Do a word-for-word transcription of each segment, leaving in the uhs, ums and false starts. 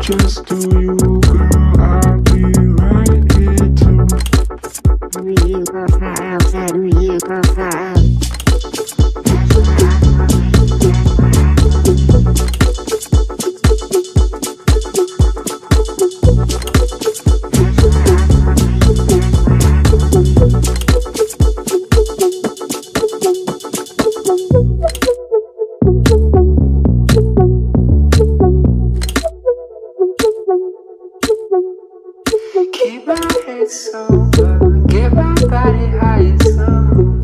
just do you, girl, I'll be right here too. Do you profile, say do you profile. Keep my head sober, get my body high and slow.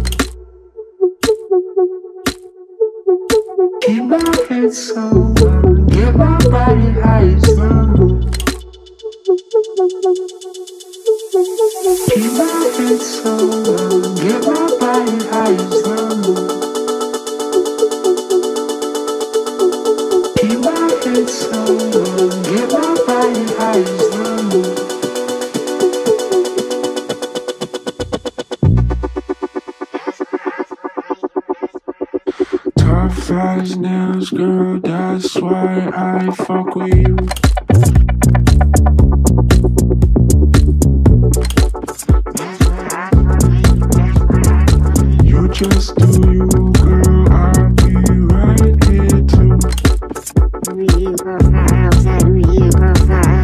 Keep my head sober, get my body high and slow. Keep my head sober, get my body high and slow. Keep my head sober, get my body high and slow. Tough as nails, girl, that's why I fuck with you. You just do you, girl, I'll be right here too. Do you profile, say do you profile.